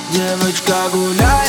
Девочка, гуляй,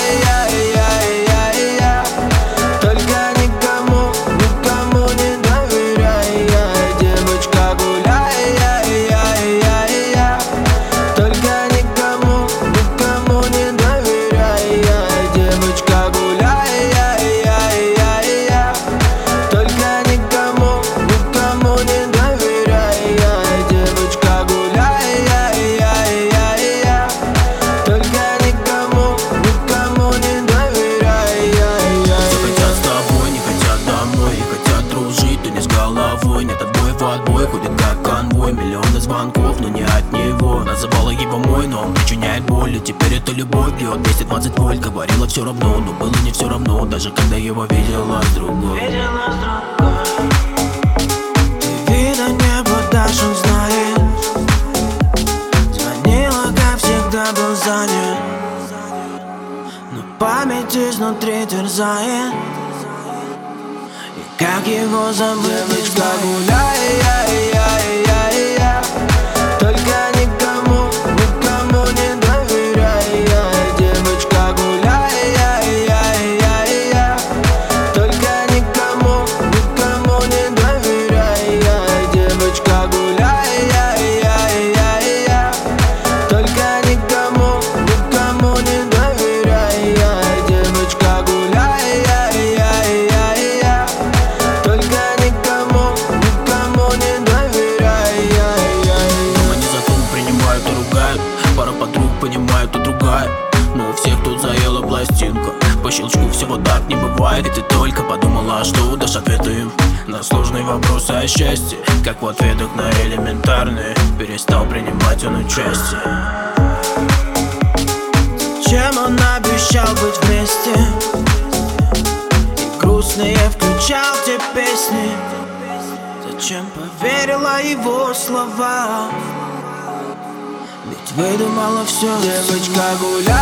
я. Только никому, никому не доверяй, девочка, гуляй, я. Только никому, никому не доверяй, девочка, гуляй, я. Только никому, никому не доверяй, девочка, гуляй, я. Только никому, никому не доверяй, Все хотят с тобой, не хотят домой, и хотят дружить, но не с головой. Нет отбоя в отбой, ходит как конвой. Миллионы звонков, но не от него. Называла его мой, но он причиняет боль. И теперь это любовь бьет 220 вольт. Говорила все равно, но было не все равно, даже когда его видела с другой. Ты вида небо, даже он знает. Звонила, как всегда, был занят, но память изнутри терзает. И как его забыть? Девочка, гуляй, я. Только никому, никому не доверяй, девочка, гуляй, я. Только никому, никому не доверяй, девочка, гуляй, я. Только никому, никому не доверяй, девочка, гуляй, я. Только никому, никому не доверяй, Дома не закон принимают и ругают. Пара подруг понимают, а другая. Но у всех тут заела пластинка. По щелчку всего так не бывает. И ты только подумала, что дашь ответы им на сложные вопросы о счастье. Как в ответах на элементарные перестал принимать он участие. Чем он обещал быть вместе, и грустные включал те песни. Зачем поверила его слова? Ведь выдумала все. Девочка, гуляй.